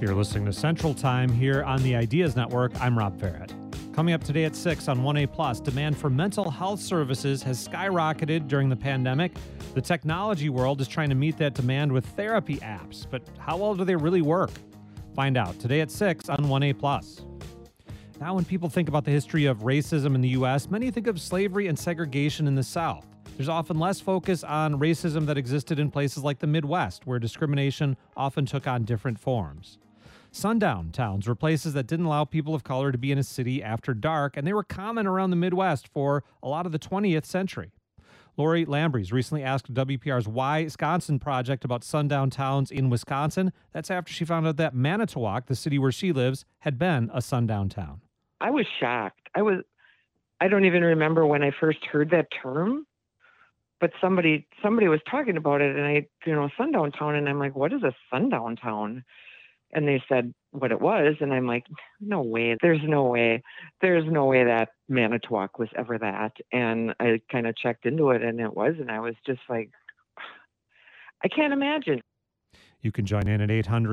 You're listening to Central Time here on the Ideas Network. I'm Rob Farrett. Coming up today at 6 on 1A+, demand for mental health services has skyrocketed during the pandemic. The technology world is trying to meet that demand with therapy apps, but how well do they really work? Find out today at 6 on 1A+. Now, when people think about the history of racism in the U.S., many think of slavery and segregation in the South. There's often less focus on racism that existed in places like the Midwest, where discrimination often took on different forms. Sundown towns were places that didn't allow people of color to be in a city after dark, and they were common around the Midwest for a lot of the 20th century. Lori Lambrese recently asked WPR's Why Wisconsin project about sundown towns in Wisconsin. That's after she found out that Manitowoc, the city where she lives, had been a sundown town. I was shocked. I don't even remember when I first heard that term, but somebody was talking about it, and sundown town, and I'm like, what is a sundown town? And they said what it was, and I'm like, no way. There's no way that Manitowoc was ever that. And I kind of checked into it, and it was, and I was just like, I can't imagine. You can join in at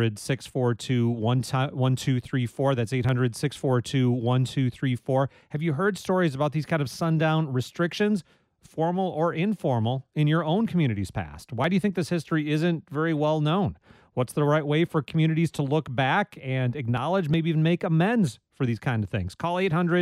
800-642-1234. That's 800-642-1234. Have you heard stories about these kind of sundown restrictions, formal or informal, in your own community's past? Why do you think this history isn't very well known? What's the right way for communities to look back and acknowledge, maybe even make amends for these kind of things? Call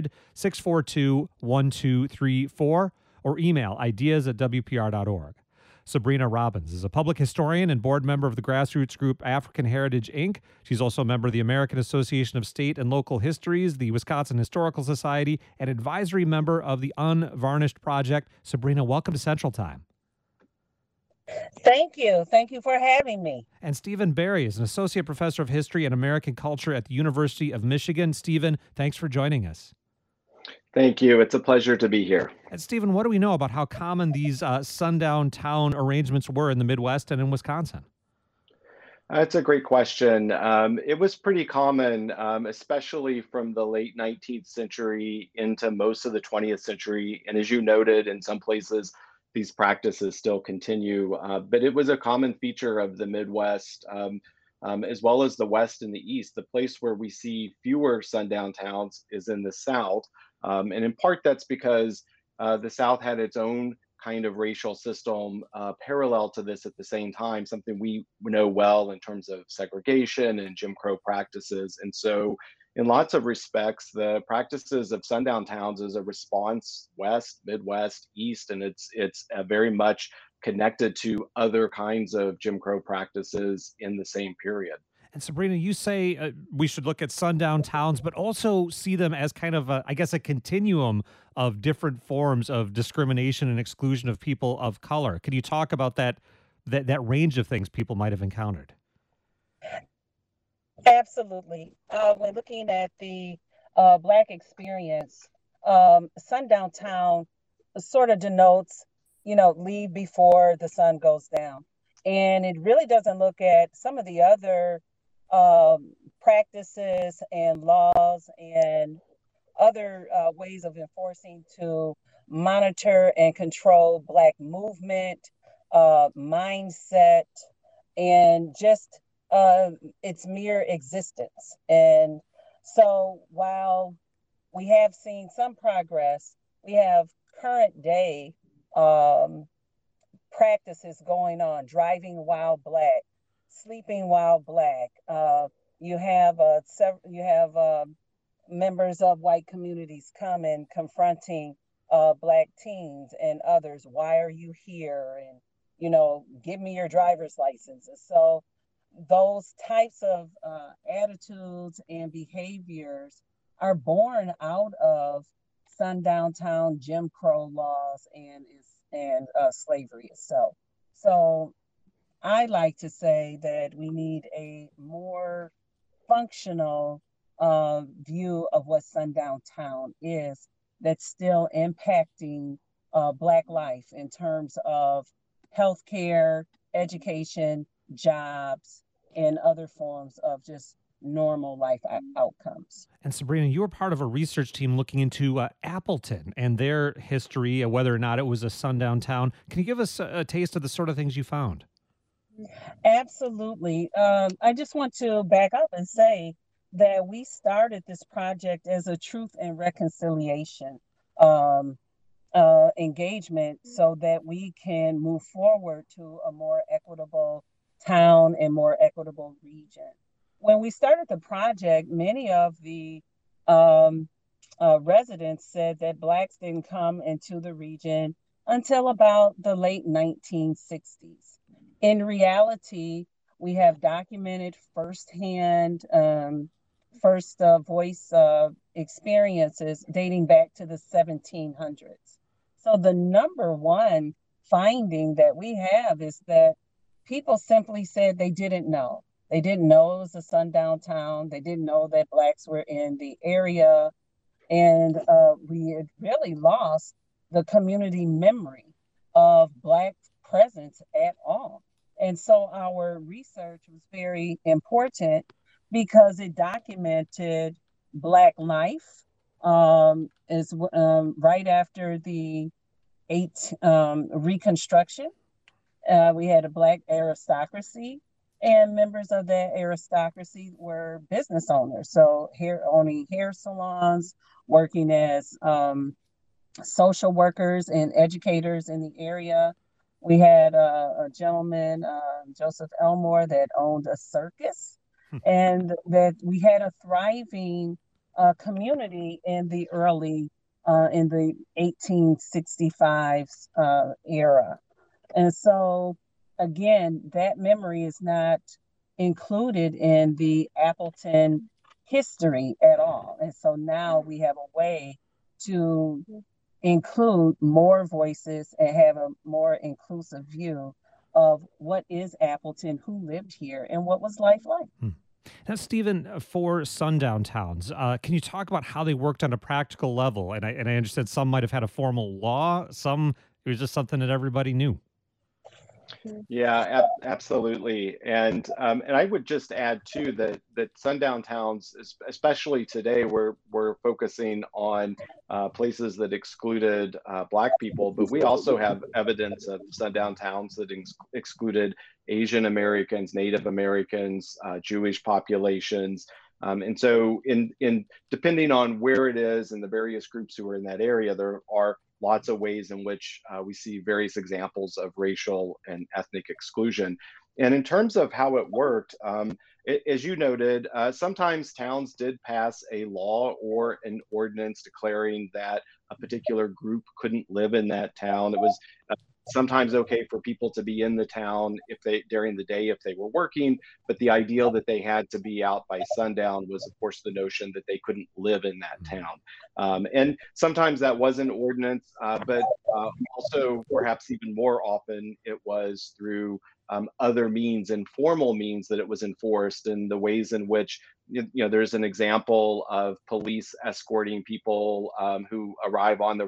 800-642-1234 or email ideas@wpr.org. Sabrina Robbins is a public historian and board member of the grassroots group African Heritage, Inc. She's also a member of the American Association of State and Local Histories, the Wisconsin Historical Society, and advisory member of the Unvarnished Project. Sabrina, welcome to Central Time. Thank you. Thank you for having me. And Stephen Barry is an associate professor of history and American culture at the University of Michigan. Stephen, thanks for joining us. Thank you. It's a pleasure to be here. And Stephen, what do we know about how common these sundown town arrangements were in the Midwest and in Wisconsin? That's a great question. It was pretty common, especially from the late 19th century into most of the 20th century. And as you noted, in some places, these practices still continue. But it was a common feature of the Midwest, as well as the West and the East. The place where we see fewer sundown towns is in the South. And in part, that's because the South had its own kind of racial system parallel to this at the same time, something we know well in terms of segregation and Jim Crow practices. And so in lots of respects, the practices of sundown towns is a response West, Midwest, East, and it's very much connected to other kinds of Jim Crow practices in the same period. And Sabrina, you say we should look at sundown towns, but also see them as kind of, a continuum of different forms of discrimination and exclusion of people of color. Can you talk about that range of things people might have encountered? Absolutely. When looking at the Black experience, sundown town sort of denotes, leave before the sun goes down. And it really doesn't look at some of the other practices and laws and other ways of enforcing to monitor and control Black movement, mindset, and just its mere existence. And so while we have seen some progress, we have current day practices going on: driving while Black, sleeping while Black. You have members of white communities come and confronting Black teens and others. Why are you here? And give me your driver's license. And so those types of attitudes and behaviors are born out of sundown town Jim Crow laws and slavery itself. So I like to say that we need a more functional view of what sundown town is that's still impacting Black life in terms of healthcare, education, jobs, and other forms of just normal life outcomes. And Sabrina, you were part of a research team looking into Appleton and their history, whether or not it was a sundown town. Can you give us a taste of the sort of things you found? Absolutely. I just want to back up and say that we started this project as a truth and reconciliation um, engagement so that we can move forward to a more equitable town and more equitable region. When we started the project, many of the um, residents said that Blacks didn't come into the region until about the late 1960s. In reality, we have documented firsthand, first voice experiences dating back to the 1700s. So the number one finding that we have is that people simply said they didn't know. They didn't know it was a sundown town. They didn't know that Blacks were in the area. And we had really lost the community memory of Black presence at all. And so our research was very important because it documented Black life is right after the Reconstruction. We had a Black aristocracy, and members of that aristocracy were business owners. So here owning hair salons, working as social workers and educators in the area. We had a gentleman, Joseph Elmore, that owned a circus, and that we had a thriving community in the early, in the 1865 era. And so, again, that memory is not included in the Appleton history at all. And so now we have a way to include more voices and have a more inclusive view of what is Appleton, who lived here, and what was life like. Now, Stephen, for sundown towns, can you talk about how they worked on a practical level? And I understand some might have had a formal law, some it was just something that everybody knew. Yeah, absolutely. And I would just add too that sundown towns, especially today, we're focusing on places that excluded Black people, but we also have evidence of sundown towns that excluded Asian Americans, Native Americans, Jewish populations. And so in depending on where it is and the various groups who are in that area, there are lots of ways in which we see various examples of racial and ethnic exclusion. And in terms of how it worked, as you noted, sometimes towns did pass a law or an ordinance declaring that a particular group couldn't live in that town. It was sometimes okay for people to be in the town if they during the day if they were working, but the ideal that they had to be out by sundown was, of course, the notion that they couldn't live in that town. And sometimes that was an ordinance, but also perhaps even more often it was through other means, informal means, that it was enforced, and the ways in which there's an example of police escorting people who arrive on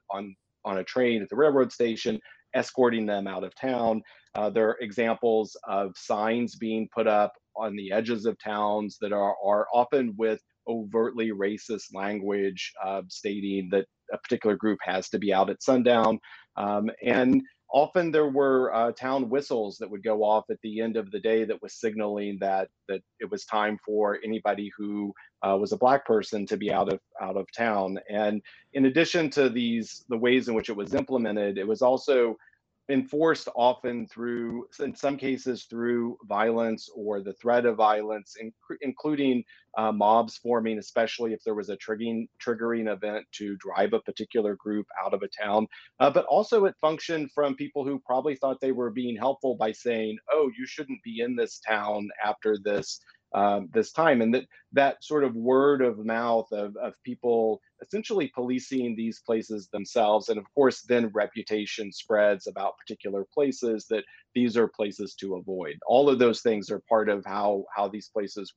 a train at the railroad station, escorting them out of town. There are examples of signs being put up on the edges of towns that are often with overtly racist language stating that a particular group has to be out at sundown. And often there were town whistles that would go off at the end of the day that was signaling that it was time for anybody who was a Black person to be out of town. And in addition to the ways in which it was implemented, it was also enforced often through, in some cases, through violence or the threat of violence, including mobs forming, especially if there was a triggering event to drive a particular group out of a town. But also it functioned from people who probably thought they were being helpful by saying, oh, you shouldn't be in this town after this time. And that sort of word of mouth of people essentially policing these places themselves. And of course, then reputation spreads about particular places that these are places to avoid. All of those things are part of how these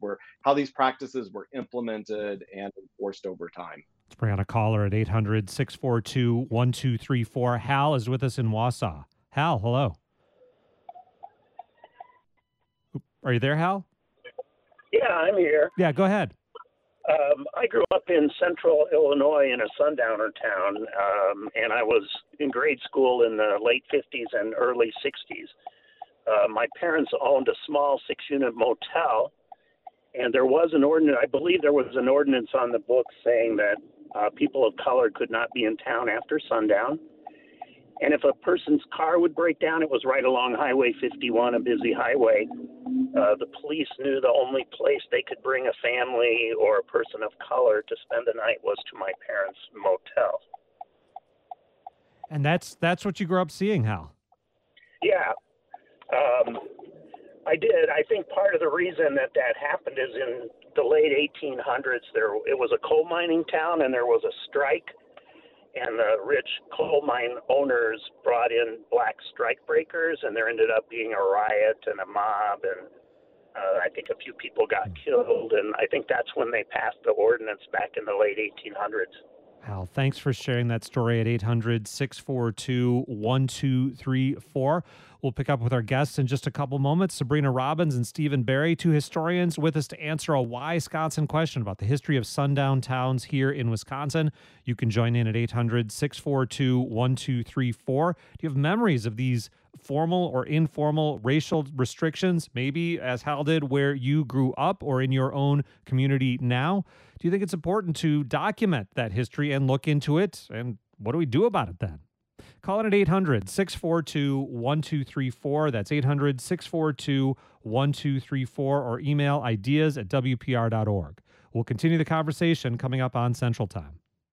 practices were implemented and enforced over time. Let's bring on a caller at 800-642-1234. Hal is with us in Wausau. Hal, hello. Are you there, Hal? Yeah, I'm here. Yeah, go ahead. I grew up in central Illinois in a sundowner town, and I was in grade school in the late 50s and early 60s. my parents owned a small 6-unit motel, and there was an ordinance, I believe there was an ordinance on the books saying that people of color could not be in town after sundown. And if a person's car would break down, it was right along Highway 51, a busy highway. The police knew the only place they could bring a family or a person of color to spend the night was to my parents' motel. And that's what you grew up seeing, Hal. Yeah, I did. I think part of the reason that happened is in the late 1800s, it was a coal mining town and there was a strike. And the rich coal mine owners brought in black strike breakers, and there ended up being a riot and a mob, and I think a few people got killed. And I think that's when they passed the ordinance back in the late 1800s. Hal, thanks for sharing that story at 800-642-1234. We'll pick up with our guests in just a couple moments. Sabrina Robbins and Stephen Barry, two historians with us to answer a Wisconsin question about the history of sundown towns here in Wisconsin. You can join in at 800-642-1234. Do you have memories of these formal or informal racial restrictions, maybe as Hal did, where you grew up or in your own community now? Do you think it's important to document that history and look into it? And what do we do about it then? Call in at 800-642-1234. That's 800-642-1234, or email ideas@wpr.org. We'll continue the conversation coming up on Central Time.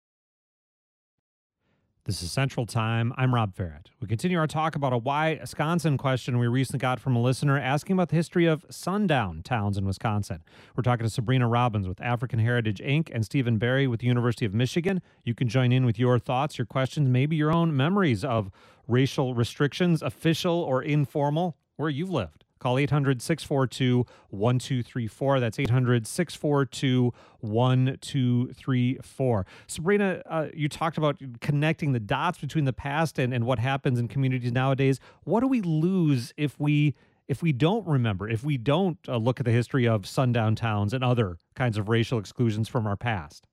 This is Central Time. I'm Rob Ferret. We continue our talk about a Wisconsin question we recently got from a listener asking about the history of sundown towns in Wisconsin. We're talking to Sabrina Robbins with African Heritage Inc. and Stephen Barry with the University of Michigan. You can join in with your thoughts, your questions, maybe your own memories of racial restrictions, official or informal, where you've lived. Call 800-642-1234. That's 800-642-1234. Sabrina, you talked about connecting the dots between the past and what happens in communities nowadays. What do we lose if we don't remember, if we don't look at the history of sundown towns and other kinds of racial exclusions from our past?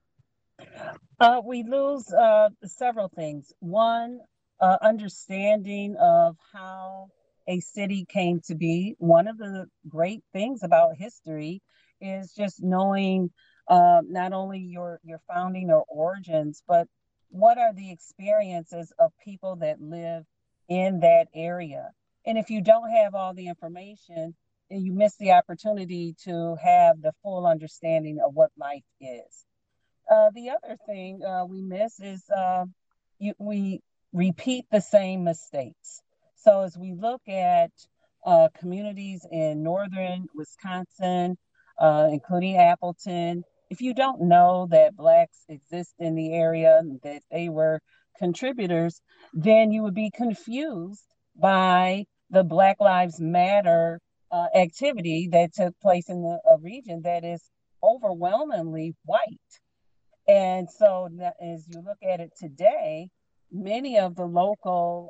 We lose several things. One, understanding of how a city came to be. One of the great things about history is just knowing not only your founding or origins, but what are the experiences of people that live in that area. And if you don't have all the information, you miss the opportunity to have the full understanding of what life is. The other thing we miss is we repeat the same mistakes. So as we look at communities in northern Wisconsin, including Appleton, if you don't know that Blacks exist in the area, that they were contributors, then you would be confused by the Black Lives Matter activity that took place in a region that is overwhelmingly white. And so as you look at it today, many of the local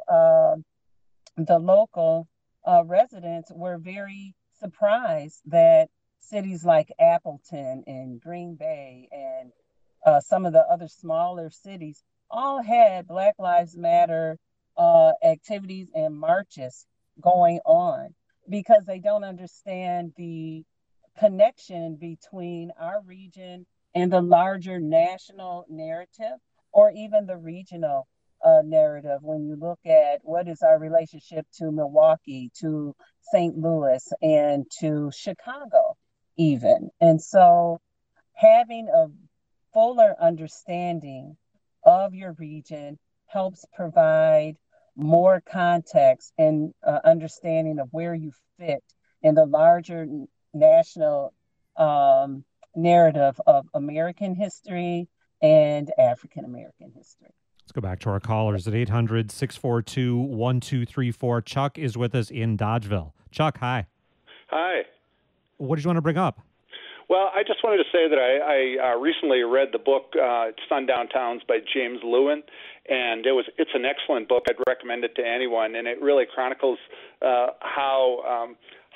residents were very surprised that cities like Appleton and Green Bay and some of the other smaller cities all had Black Lives Matter activities and marches going on, because they don't understand the connection between our region and the larger national narrative, or even the regional narrative. When you look at what is our relationship to Milwaukee, to St. Louis, and to Chicago even. And so having a fuller understanding of your region helps provide more context and understanding of where you fit in the larger national narrative of American history and African American history. Let's go back to our callers at 800-642-1234. Chuck is with us in Dodgeville. Chuck, hi. Hi. What did you want to bring up? Well, I just wanted to say that I recently read the book Sundown Towns by James Lewin, and it's an excellent book. I'd recommend it to anyone, and it really chronicles how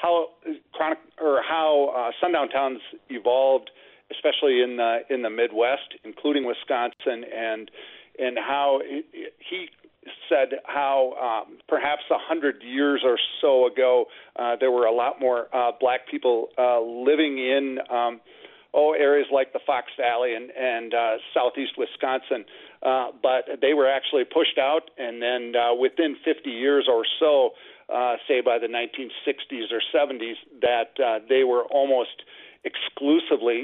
sundown towns evolved, especially in the Midwest, including Wisconsin, and how he said how perhaps 100 years or so ago there were a lot more black people living in areas like the Fox Valley and southeast Wisconsin, but they were actually pushed out, and then within 50 years or so, say by the 1960s or 70s, that they were almost exclusively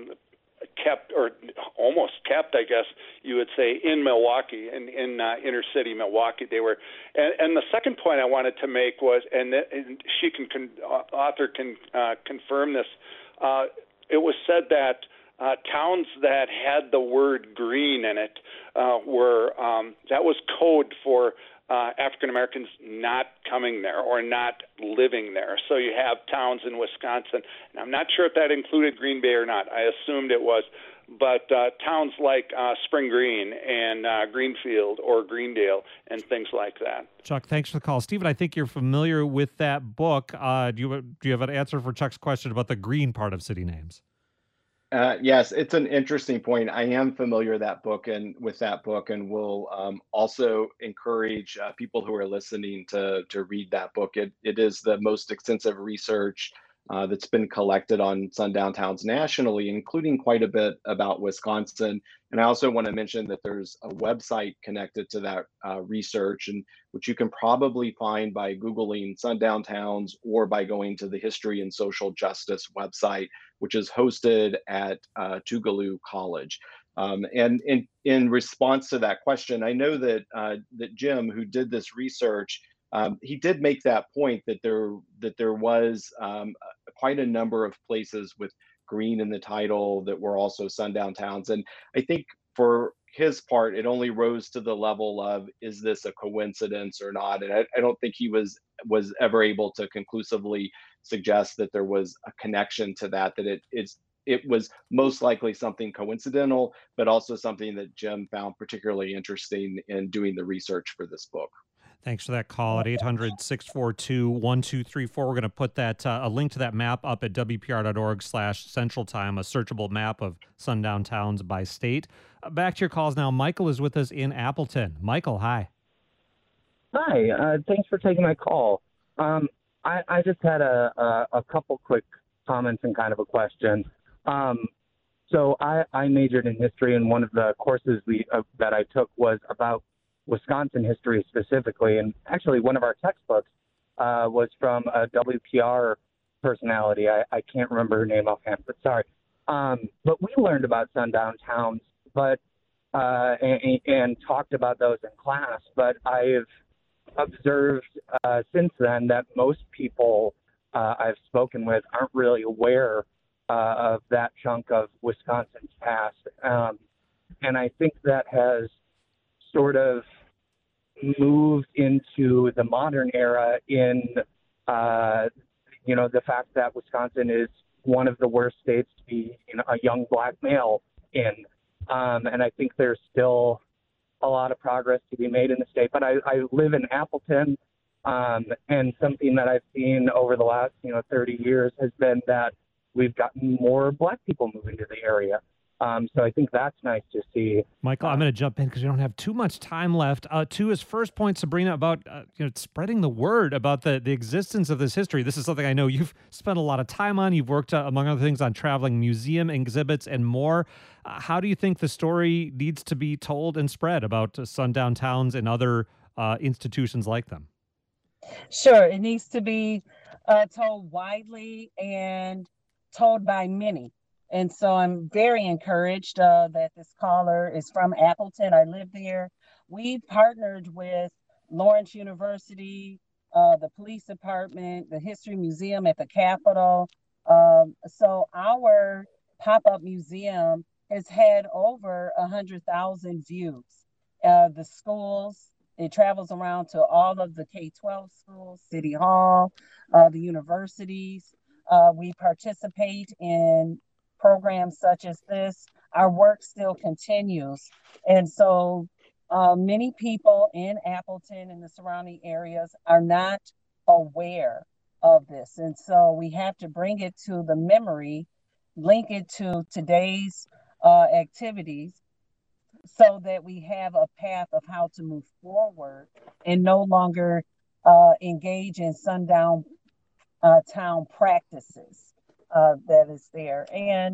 kept, or almost kept, I guess you would say, in Milwaukee, in inner city Milwaukee. They were, and the second point I wanted to make was, and she author can confirm this. It was said that towns that had the word green in it were that was code for African Americans not coming there or not living there. So you have towns in Wisconsin, and I'm not sure if that included Green Bay or not. I assumed it was, but towns like Spring Green and Greenfield or Greendale and things like that. Chuck, thanks for the call. Stephen, I think you're familiar with that book. Do you have an answer for Chuck's question about the green part of city names? Yes, it's an interesting point. I am familiar with that book, and will also encourage people who are listening to read that book. It is the most extensive research that's been collected on sundown towns nationally, including quite a bit about Wisconsin. And I also want to mention that there's a website connected to that research, and which you can probably find by Googling sundown towns or by going to the History and Social Justice website, which is hosted at Tougaloo College. And in response to that question, I know that Jim, who did this research, he did make that point that there was quite a number of places with green in the title that were also sundown towns. And I think for his part, it only rose to the level of, is this a coincidence or not? And I don't think he was ever able to conclusively suggest that there was a connection to that it was most likely something coincidental, but also something that Jim found particularly interesting in doing the research for this book. Thanks for that call at 800-642-1234. We're going to put that a link to that map up at WPR.org/Central Time, a searchable map of sundown towns by state. Back to your calls now. Michael is with us in Appleton. Michael, hi. Hi. Thanks for taking my call. I just had a couple quick comments and kind of a question. So I majored in history, and one of the courses that I took was about Wisconsin history specifically. And actually, one of our textbooks was from a WPR personality. I can't remember her name offhand, but sorry. But we learned about sundown towns, and talked about those in class. But I've observed since then that most people I've spoken with aren't really aware of that chunk of Wisconsin's past. And I think that has sort of moved into the modern era in, the fact that Wisconsin is one of the worst states to be a young black male in. And I think there's still a lot of progress to be made in the state. But I live in Appleton, and something that I've seen over the last, 30 years has been that we've gotten more black people moving to the area. So I think that's nice to see. Michael, I'm going to jump in because we don't have too much time left. To his first point, Sabrina, about spreading the word about the existence of this history. This is something I know you've spent a lot of time on. You've worked, among other things, on traveling museum exhibits and more. How do you think the story needs to be told and spread about sundown towns and other institutions like them? Sure, it needs to be told widely and told by many. And so I'm very encouraged that this caller is from Appleton. I live there. We partnered with Lawrence University, the police department, the History Museum at the Capitol. So our pop-up museum has had over 100,000 views. The schools, it travels around to all of the K-12 schools, City Hall, the universities. We participate in programs such as this. Our work still continues. And so many people in Appleton and the surrounding areas are not aware of this. And so we have to bring it to the memory, link it to today's activities, so that we have a path of how to move forward and no longer engage in sundown town practices that is there,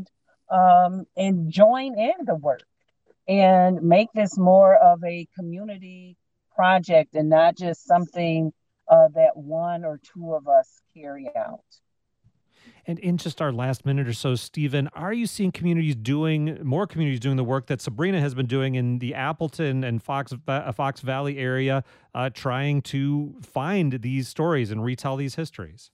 and join in the work and make this more of a community project and not just something that one or two of us carry out. And in just our last minute or so, Stephen, are you seeing more communities doing the work that Sabrina has been doing in the Appleton and Fox Valley area, trying to find these stories and retell these histories?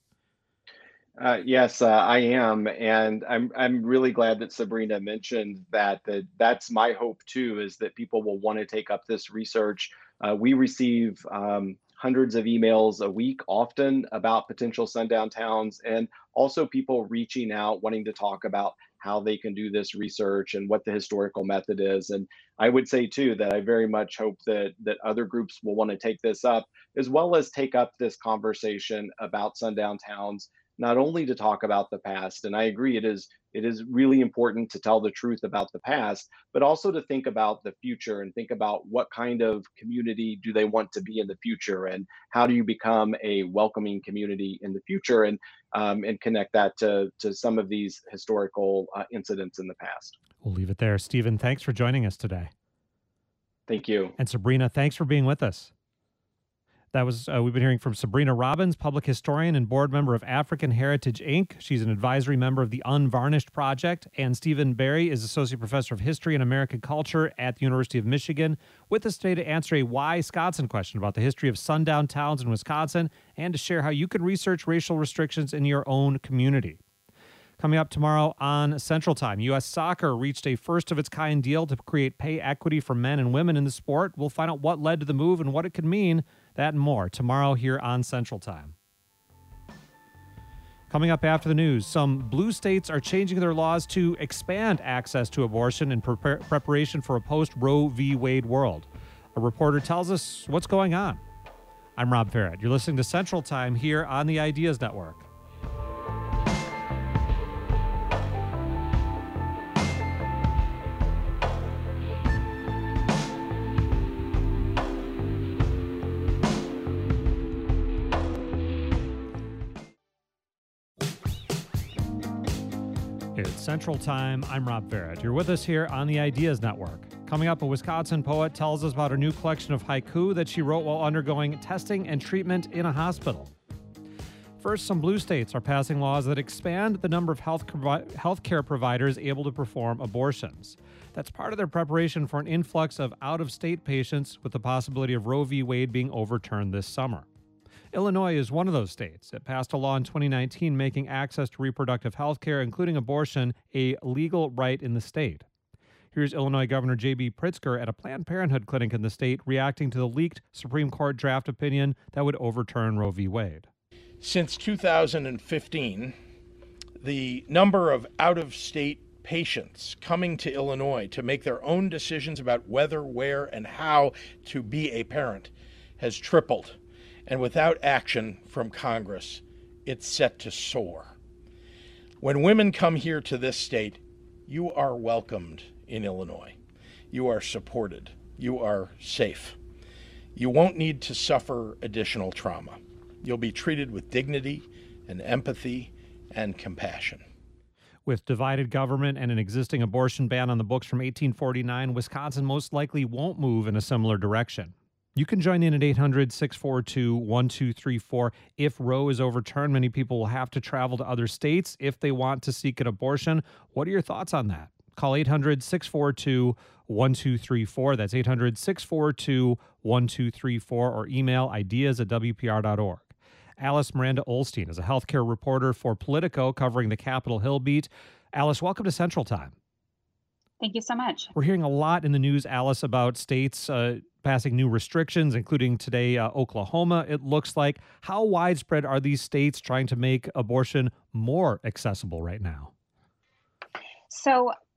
Yes, I am, and I'm really glad that Sabrina mentioned that. That's my hope too, is that people will want to take up this research. We receive hundreds of emails a week, often about potential sundown towns, and also people reaching out wanting to talk about how they can do this research and what the historical method is. And I would say too that I very much hope that other groups will want to take this up, as well as take up this conversation about sundown towns, not only to talk about the past, and I agree it is really important to tell the truth about the past, but also to think about the future and think about what kind of community do they want to be in the future, and how do you become a welcoming community in the future, and connect that to some of these historical incidents in the past. We'll leave it there. Stephen, thanks for joining us today. Thank you. And Sabrina, thanks for being with us. That was, we've been hearing from Sabrina Robbins, public historian and board member of African Heritage, Inc. She's an advisory member of the Unvarnished Project. And Stephen Barry is associate professor of history and American culture at the University of Michigan, with us today to answer a Why Wisconsin question about the history of sundown towns in Wisconsin and to share how you can research racial restrictions in your own community. Coming up tomorrow on Central Time, U.S. Soccer reached a first-of-its-kind deal to create pay equity for men and women in the sport. We'll find out what led to the move and what it could mean. That and more tomorrow here on Central Time. Coming up after the news, some blue states are changing their laws to expand access to abortion in preparation for a post-Roe v. Wade world. A reporter tells us what's going on. I'm Rob Farrett. You're listening to Central Time here on the Ideas Network. It's Central Time. I'm Rob Farrett. You're with us here on the Ideas Network. Coming up, a Wisconsin poet tells us about a new collection of haiku that she wrote while undergoing testing and treatment in a hospital. First, some blue states are passing laws that expand the number of healthcare providers able to perform abortions. That's part of their preparation for an influx of out-of-state patients, with the possibility of Roe v. Wade being overturned this summer. Illinois is one of those states. It passed a law in 2019 making access to reproductive health care, including abortion, a legal right in the state. Here's Illinois Governor J.B. Pritzker at a Planned Parenthood clinic in the state reacting to the leaked Supreme Court draft opinion that would overturn Roe v. Wade. Since 2015, the number of out-of-state patients coming to Illinois to make their own decisions about whether, where, and how to be a parent has tripled. And without action from Congress, it's set to soar. When women come here to this state, you are welcomed in Illinois. You are supported. You are safe. You won't need to suffer additional trauma. You'll be treated with dignity and empathy and compassion. With divided government and an existing abortion ban on the books from 1849, Wisconsin most likely won't move in a similar direction. You can join in at 800-642-1234. If Roe is overturned, many people will have to travel to other states if they want to seek an abortion. What are your thoughts on that? Call 800-642-1234. That's 800-642-1234, or email ideas@wpr.org. Alice Miranda Olstein is a healthcare reporter for Politico covering the Capitol Hill beat. Alice, welcome to Central Time. Thank you so much. We're hearing a lot in the news, Alice, about states passing new restrictions, including today Oklahoma, it looks like. How widespread are these states trying to make abortion more accessible right now? So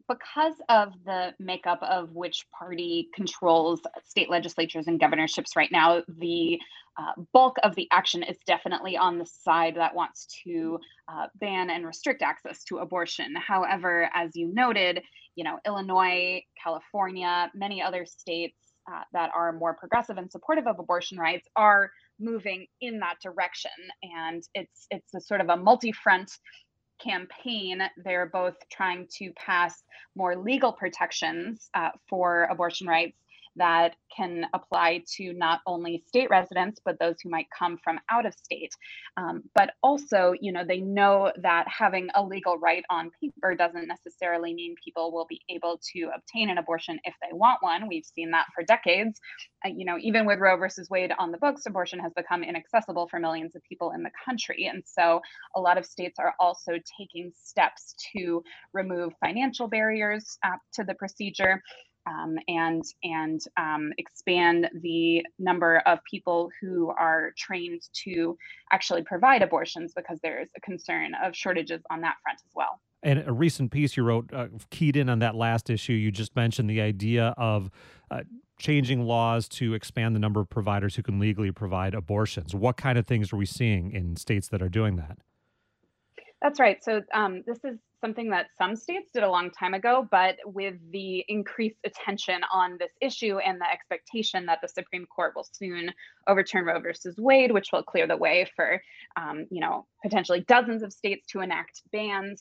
because of the makeup of which party controls state legislatures and governorships right now, the bulk of the action is definitely on the side that wants to ban and restrict access to abortion. However, as you noted, Illinois, California, many other states that are more progressive and supportive of abortion rights are moving in that direction. And it's a sort of a multi-front campaign. They're both trying to pass more legal protections for abortion rights that can apply to not only state residents, but those who might come from out of state. But also, they know that having a legal right on paper doesn't necessarily mean people will be able to obtain an abortion if they want one. We've seen that for decades. Even with Roe versus Wade on the books, abortion has become inaccessible for millions of people in the country. And so a lot of states are also taking steps to remove financial barriers to the procedure. And expand the number of people who are trained to actually provide abortions, because there's a concern of shortages on that front as well. And a recent piece you wrote keyed in on that last issue. You just mentioned the idea of changing laws to expand the number of providers who can legally provide abortions. What kind of things are we seeing in states that are doing that? That's right. So this is something that some states did a long time ago, but with the increased attention on this issue and the expectation that the Supreme Court will soon overturn Roe versus Wade, which will clear the way for, potentially dozens of states to enact bans.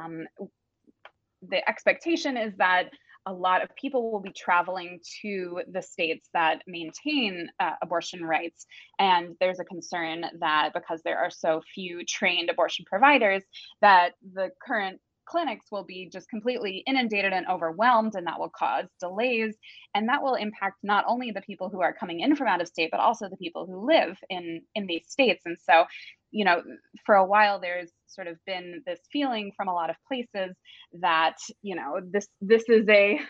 The expectation is that a lot of people will be traveling to the states that maintain abortion rights. And there's a concern that because there are so few trained abortion providers, that the current clinics will be just completely inundated and overwhelmed, and that will cause delays. And that will impact not only the people who are coming in from out of state, but also the people who live in these states. And so, for a while, there's sort of been this feeling from a lot of places that, this is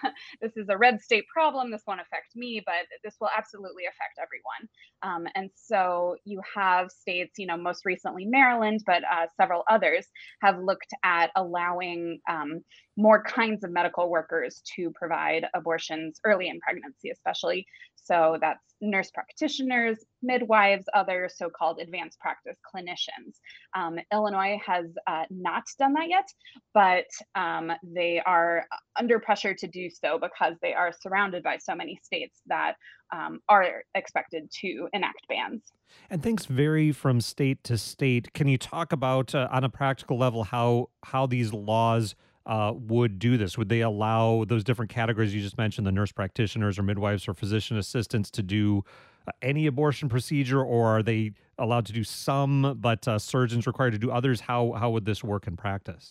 a red state problem. This won't affect me, but this will absolutely affect everyone. And so you have states, most recently Maryland, but several others have looked at allowing more kinds of medical workers to provide abortions early in pregnancy, especially. So that's nurse practitioners, midwives, other so-called advanced practice clinicians. Illinois has not done that yet, but they are under pressure to do so because they are surrounded by so many states that are expected to enact bans. And things vary from state to state. Can you talk about, on a practical level, how these laws would do this? Would they allow those different categories you just mentioned, the nurse practitioners or midwives or physician assistants, to do any abortion procedure, or are they allowed to do some, but surgeons required to do others? How would this work in practice?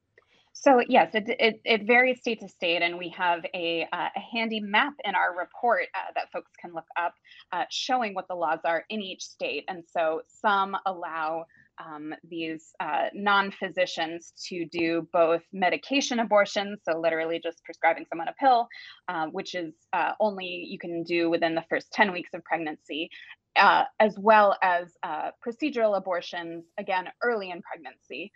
So yes, it varies state to state, and we have a handy map in our report that folks can look up showing what the laws are in each state. And so some allow these non-physicians to do both medication abortions, so literally just prescribing someone a pill, which is only you can do within the first 10 weeks of pregnancy, as well as procedural abortions, again, early in pregnancy.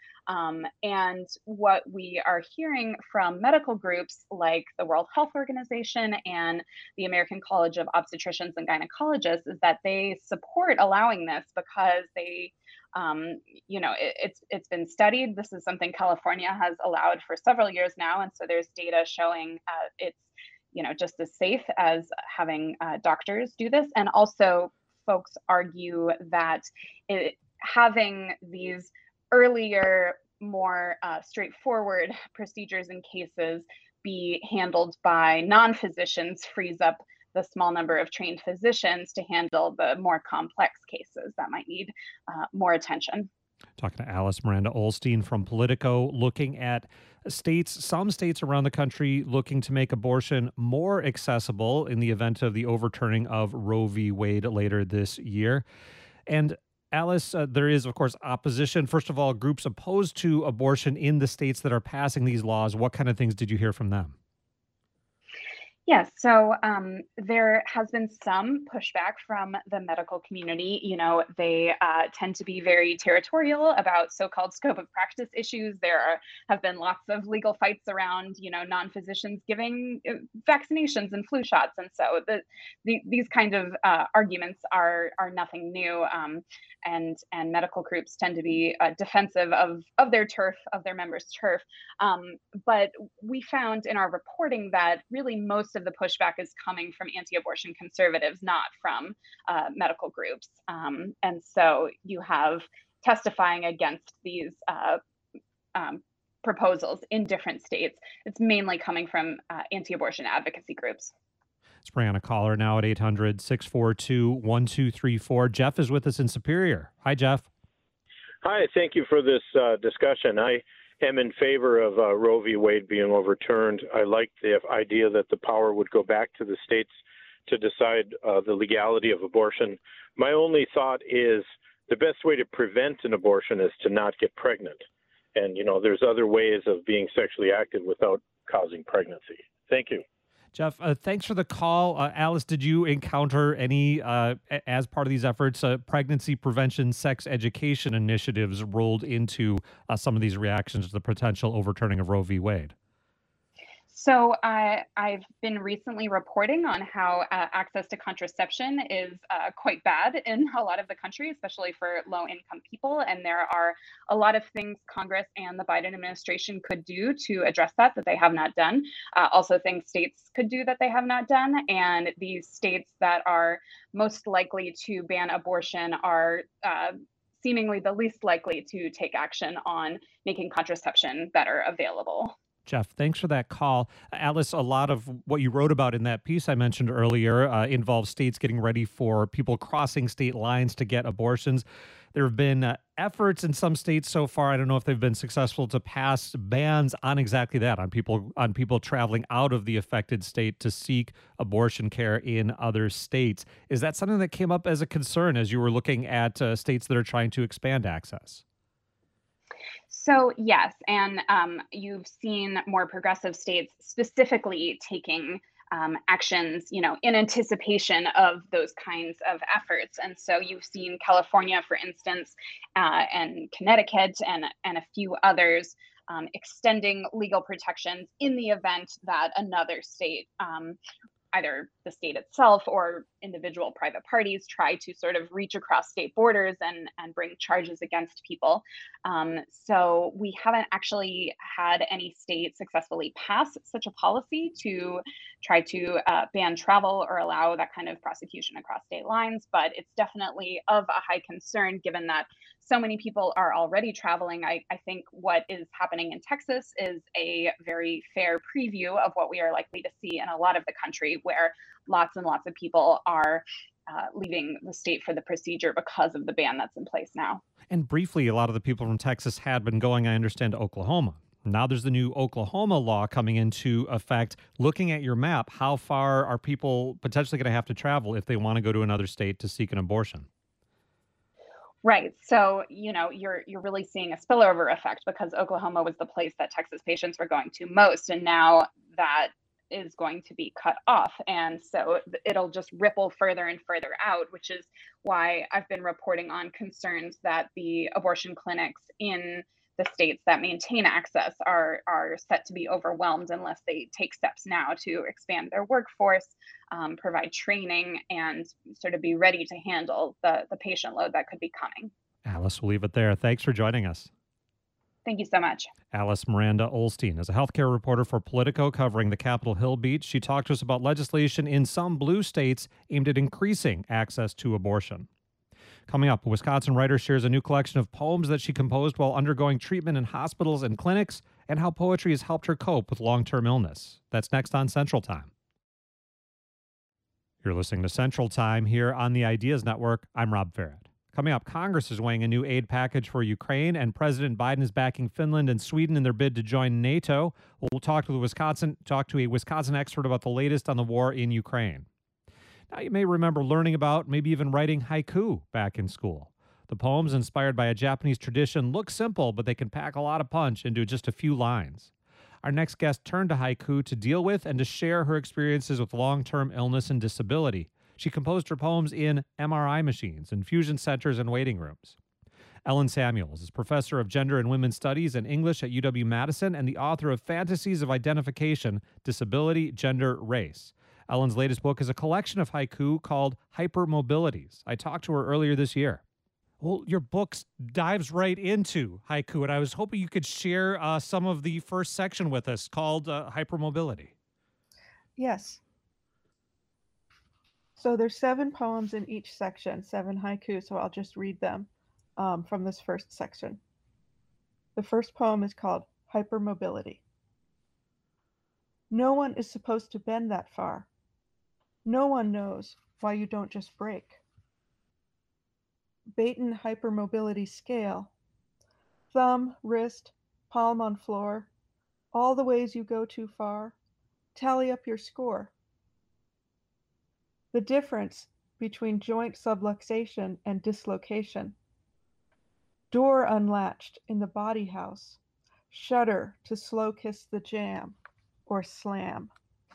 And what we are hearing from medical groups like the World Health Organization and the American College of Obstetricians and Gynecologists is that they support allowing this because they, it's been studied. This is something California has allowed for several years now. And so there's data showing it's, just as safe as having doctors do this. And also folks argue that having these earlier, more straightforward procedures and cases be handled by non-physicians frees up the small number of trained physicians to handle the more complex cases that might need more attention. Talking to Alice Miranda Ollstein from Politico, looking at some states around the country looking to make abortion more accessible in the event of the overturning of Roe v. Wade later this year. And Alice, there is, of course, opposition. First of all, groups opposed to abortion in the states that are passing these laws. What kind of things did you hear from them? Yes, so there has been some pushback from the medical community. They tend to be very territorial about so-called scope of practice issues. Have been lots of legal fights around, non-physicians giving vaccinations and flu shots, and so these kind of arguments are nothing new. And medical groups tend to be defensive of their turf, of their members' turf. But we found in our reporting that really most of the pushback is coming from anti-abortion conservatives, not from medical groups. And so you have testifying against these proposals in different states. It's mainly coming from anti-abortion advocacy groups. Let's bring on a caller now at 800-642-1234. Jeff is with us in Superior. Hi, Jeff. Hi, thank you for this discussion. I am in favor of Roe v. Wade being overturned. I like the idea that the power would go back to the states to decide the legality of abortion. My only thought is the best way to prevent an abortion is to not get pregnant. And, there's other ways of being sexually active without causing pregnancy. Thank you. Jeff, thanks for the call. Alice, did you encounter any, as part of these efforts, pregnancy prevention, sex education initiatives rolled into some of these reactions to the potential overturning of Roe v. Wade? So I've been recently reporting on how access to contraception is quite bad in a lot of the country, especially for low-income people. And there are a lot of things Congress and the Biden administration could do to address that they have not done. Also things states could do that they have not done. And these states that are most likely to ban abortion are seemingly the least likely to take action on making contraception better available. Jeff, thanks for that call. Alice, a lot of what you wrote about in that piece I mentioned earlier involves states getting ready for people crossing state lines to get abortions. There have been efforts in some states so far, I don't know if they've been successful, to pass bans on exactly that, on people traveling out of the affected state to seek abortion care in other states. Is that something that came up as a concern as you were looking at states that are trying to expand access? So yes, and you've seen more progressive states specifically taking actions, in anticipation of those kinds of efforts. And so you've seen California, for instance, and Connecticut and a few others extending legal protections in the event that another state, either the state itself or individual private parties, try to sort of reach across state borders and bring charges against people. So we haven't actually had any state successfully pass such a policy to try to ban travel or allow that kind of prosecution across state lines, but it's definitely of a high concern given that so many people are already traveling. I think what is happening in Texas is a very fair preview of what we are likely to see in a lot of the country, where lots and lots of people are leaving the state for the procedure because of the ban that's in place now. And briefly, a lot of the people from Texas had been going, I understand, to Oklahoma. Now there's the new Oklahoma law coming into effect. Looking at your map, how far are people potentially going to have to travel if they want to go to another state to seek an abortion? Right. So, you're really seeing a spillover effect because Oklahoma was the place that Texas patients were going to most. And now that is going to be cut off. And so it'll just ripple further and further out, which is why I've been reporting on concerns that the abortion clinics in the states that maintain access are set to be overwhelmed unless they take steps now to expand their workforce, provide training, and sort of be ready to handle the patient load that could be coming. Alice, we'll leave it there. Thanks for joining us. Thank you so much. Alice Miranda Olstein is a healthcare reporter for Politico covering the Capitol Hill beat. She talked to us about legislation in some blue states aimed at increasing access to abortion. Coming up, a Wisconsin writer shares a new collection of poems that she composed while undergoing treatment in hospitals and clinics, and how poetry has helped her cope with long-term illness. That's next on Central Time. You're listening to Central Time here on the Ideas Network. I'm Rob Farrett. Coming up, Congress is weighing a new aid package for Ukraine, and President Biden is backing Finland and Sweden in their bid to join NATO. We'll talk to a Wisconsin expert about the latest on the war in Ukraine. Now, you may remember learning about, maybe even writing haiku back in school. The poems, inspired by a Japanese tradition, look simple, but they can pack a lot of punch into just a few lines. Our next guest turned to haiku to deal with and to share her experiences with long-term illness and disability. She composed her poems in MRI machines, infusion centers, and waiting rooms. Ellen Samuels is professor of gender and women's studies and English at UW-Madison and the author of Fantasies of Identification, Disability, Gender, Race. Ellen's latest book is a collection of haiku called Hypermobilities. I talked to her earlier this year. Well, your book dives right into haiku, and I was hoping you could share some of the first section with us called Hypermobility. Yes. So there's 7 poems in each section, 7 haiku, so I'll just read them from this first section. The first poem is called Hypermobility. No one is supposed to bend that far. No one knows why you don't just break. Baton hypermobility scale. Thumb, wrist, palm on floor. All the ways you go too far. Tally up your score. The difference between joint subluxation and dislocation. Door unlatched in the body house. Shudder to slow kiss the jam or slam.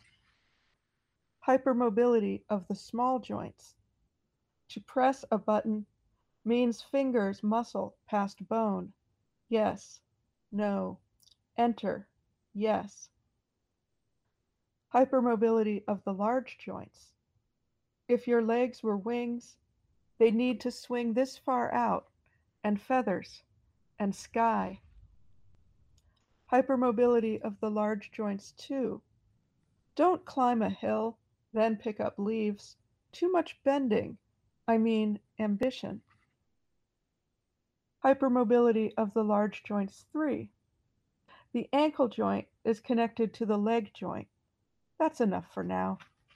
Hypermobility of the small joints. To press a button means fingers muscle past bone. Yes, no, enter, yes. Hypermobility of the large joints. If your legs were wings, they'd need to swing this far out, and feathers, and sky. Hypermobility of the large joints too. Don't climb a hill, then pick up leaves. Too much bending, I mean ambition. Hypermobility of the large joints 3. The ankle joint is connected to the leg joint. That's enough for now.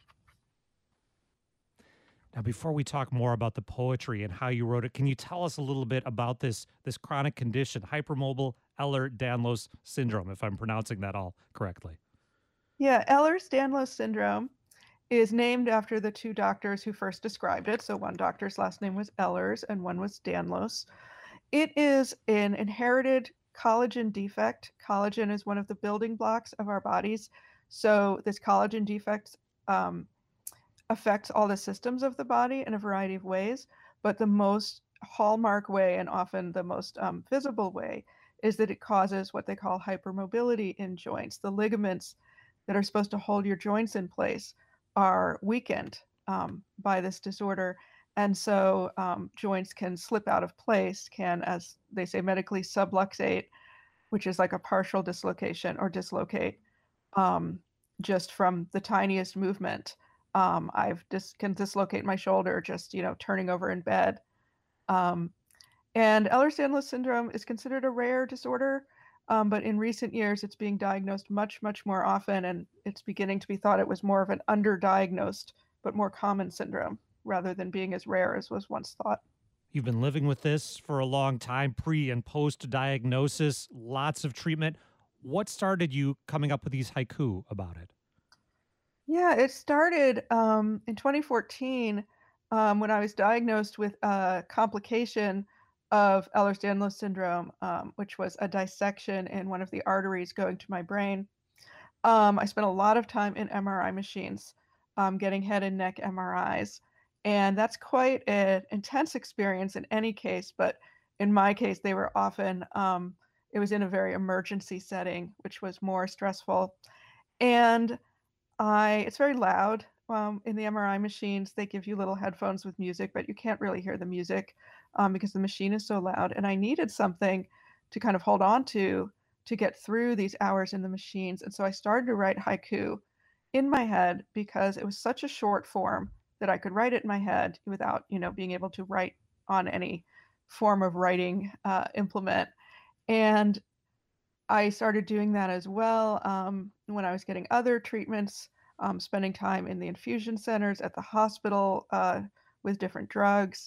Now, before we talk more about the poetry and how you wrote it, can you tell us a little bit about this chronic condition, hypermobile Ehlers-Danlos syndrome, if I'm pronouncing that all correctly? Yeah, Ehlers-Danlos syndrome is named after the 2 doctors who first described it. So one doctor's last name was Ehlers and one was Danlos. It is an inherited collagen defect. Collagen is one of the building blocks of our bodies. So this collagen defect affects all the systems of the body in a variety of ways. But the most hallmark way, and often the most visible way, is that it causes what they call hypermobility in joints. The ligaments that are supposed to hold your joints in place are weakened by this disorder. And so joints can slip out of place, can, as they say medically, subluxate, which is like a partial dislocation, or dislocate just from the tiniest movement. Can dislocate my shoulder just, turning over in bed. And Ehlers-Danlos syndrome is considered a rare disorder, but in recent years it's being diagnosed much, much more often, and it's beginning to be thought it was more of an underdiagnosed but more common syndrome, rather than being as rare as was once thought. You've been living with this for a long time, pre and post diagnosis, lots of treatment. What started you coming up with these haiku about it? Yeah, it started in 2014 when I was diagnosed with a complication of Ehlers-Danlos syndrome, which was a dissection in one of the arteries going to my brain. I spent a lot of time in MRI machines, getting head and neck MRIs. And that's quite an intense experience in any case, but in my case, they were often, it was in a very emergency setting, which was more stressful. And it's very loud in the MRI machines. They give you little headphones with music, but you can't really hear the music because the machine is so loud. And I needed something to kind of hold on to get through these hours in the machines. And so I started to write haiku in my head because it was such a short form that I could write it in my head without, being able to write on any form of writing implement. And I started doing that as well when I was getting other treatments, spending time in the infusion centers at the hospital with different drugs.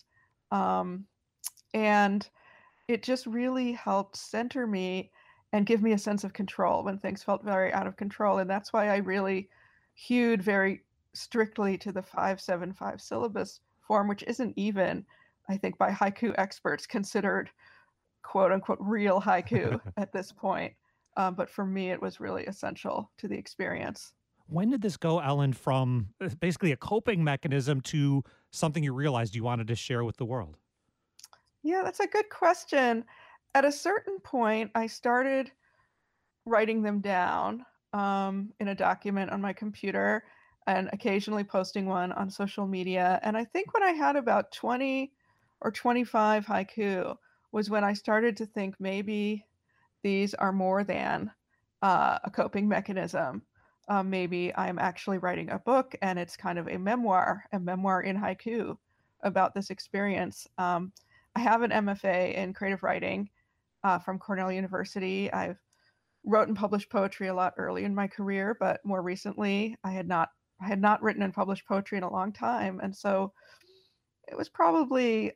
And it just really helped center me and give me a sense of control when things felt very out of control. And that's why I really hewed very strictly to the 575 syllabus form, which isn't even, I think, by haiku experts considered quote unquote real haiku at this point. But for me, it was really essential to the experience. When did this go, Ellen, from basically a coping mechanism to something you realized you wanted to share with the world? Yeah, that's a good question. At a certain point, I started writing them down in a document on my computer and occasionally posting one on social media. And I think when I had about 20 or 25 haiku was when I started to think maybe these are more than a coping mechanism. Maybe I'm actually writing a book and it's kind of a memoir in haiku about this experience. I have an MFA in creative writing from Cornell University. I've wrote and published poetry a lot early in my career, but more recently I had not written and published poetry in a long time. And so it was probably,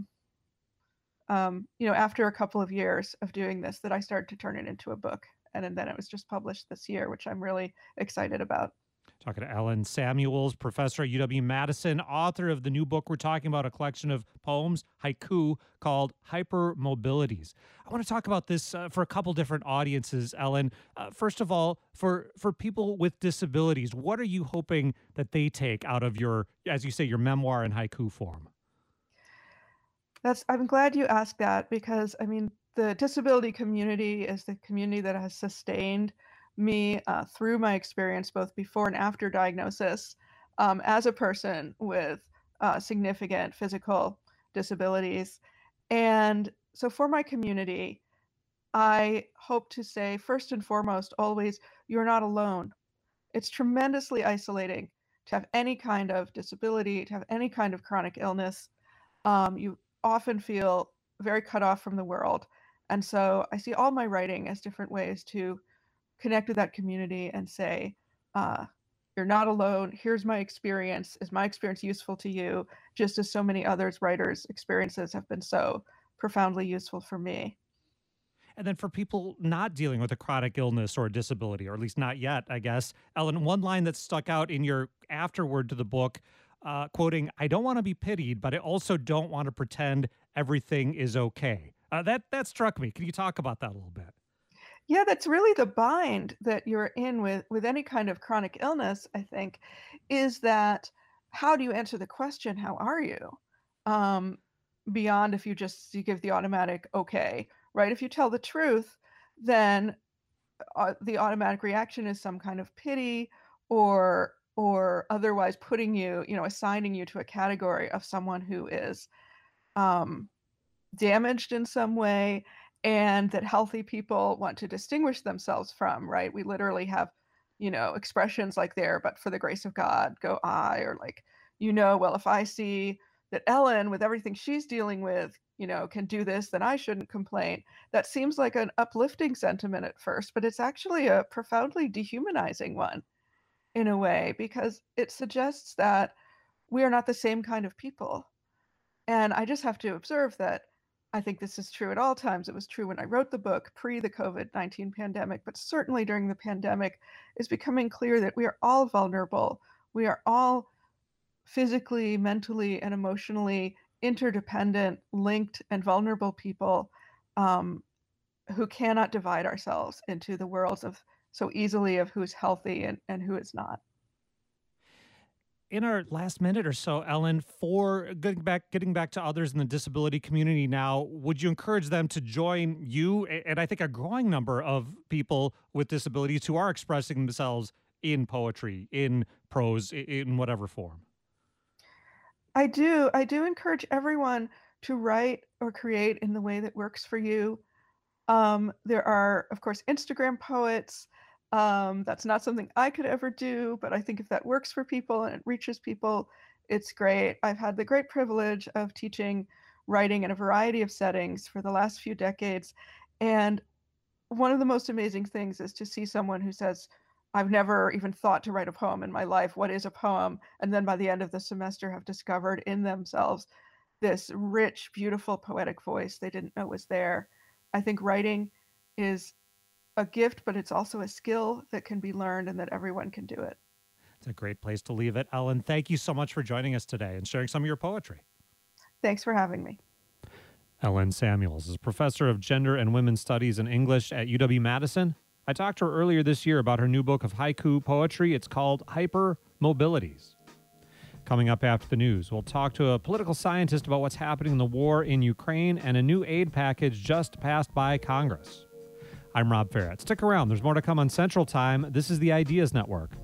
after a couple of years of doing this that I started to turn it into a book. And then it was just published this year, which I'm really excited about. Talking to Ellen Samuels, professor at UW-Madison, author of the new book we're talking about, a collection of poems, haiku, called Hypermobilities. I want to talk about this for a couple different audiences, Ellen. First of all, for people with disabilities, what are you hoping that they take out of your, as you say, your memoir in haiku form? I'm glad you asked that because, I mean, the disability community is the community that has sustained me through my experience, both before and after diagnosis, as a person with significant physical disabilities. And so for my community, I hope to say, first and foremost, always, you're not alone. It's tremendously isolating to have any kind of disability, to have any kind of chronic illness. You often feel very cut off from the world. And so I see all my writing as different ways to connect with that community and say, you're not alone. Here's my experience. Is my experience useful to you? Just as so many others, writers' experiences have been so profoundly useful for me. And then for people not dealing with a chronic illness or a disability, or at least not yet, I guess, Ellen, one line that stuck out in your afterword to the book, quoting, "I don't want to be pitied, but I also don't want to pretend everything is okay." That struck me. Can you talk about that a little bit? Yeah, that's really the bind that you're in with any kind of chronic illness, I think, is that how do you answer the question, how are you? Beyond if you give the automatic okay, right? If you tell the truth, then the automatic reaction is some kind of pity or otherwise putting you, assigning you to a category of someone who is damaged in some way and that healthy people want to distinguish themselves from, right? We literally have, expressions like there, but for the grace of God, go I, or like, well, if I see that Ellen, with everything she's dealing with, can do this, then I shouldn't complain. That seems like an uplifting sentiment at first, but it's actually a profoundly dehumanizing one in a way, because it suggests that we are not the same kind of people. And I just have to observe that I think this is true at all times. It was true when I wrote the book pre the COVID-19 pandemic, but certainly during the pandemic, it's becoming clear that we are all vulnerable. We are all physically, mentally, and emotionally interdependent, linked, and vulnerable people who cannot divide ourselves into the worlds of so easily of who's healthy and who is not. In our last minute or so, Ellen, for getting back to others in the disability community now, would you encourage them to join you and I think a growing number of people with disabilities who are expressing themselves in poetry, in prose, in whatever form? I do encourage everyone to write or create in the way that works for you. There are, of course, Instagram poets. That's not something I could ever do, but I think if that works for people and it reaches people, it's great. I've had the great privilege of teaching writing in a variety of settings for the last few decades. And one of the most amazing things is to see someone who says, I've never even thought to write a poem in my life. What is a poem? And then by the end of the semester have discovered in themselves this rich, beautiful, poetic voice they didn't know was there. I think writing is a gift, but it's also a skill that can be learned and that everyone can do it. It's a great place to leave it. Ellen, thank you so much for joining us today and sharing some of your poetry. Thanks for having me. Ellen Samuels is professor of gender and women's studies and English at UW-Madison I talked to her earlier this year about her new book of haiku poetry. It's called Hyper Mobilities. Coming up after the news, we'll talk to a political scientist about what's happening in the war in Ukraine and a new aid package just passed by Congress. I'm Rob Ferret. Stick around. There's more to come on Central Time. This is the Ideas Network.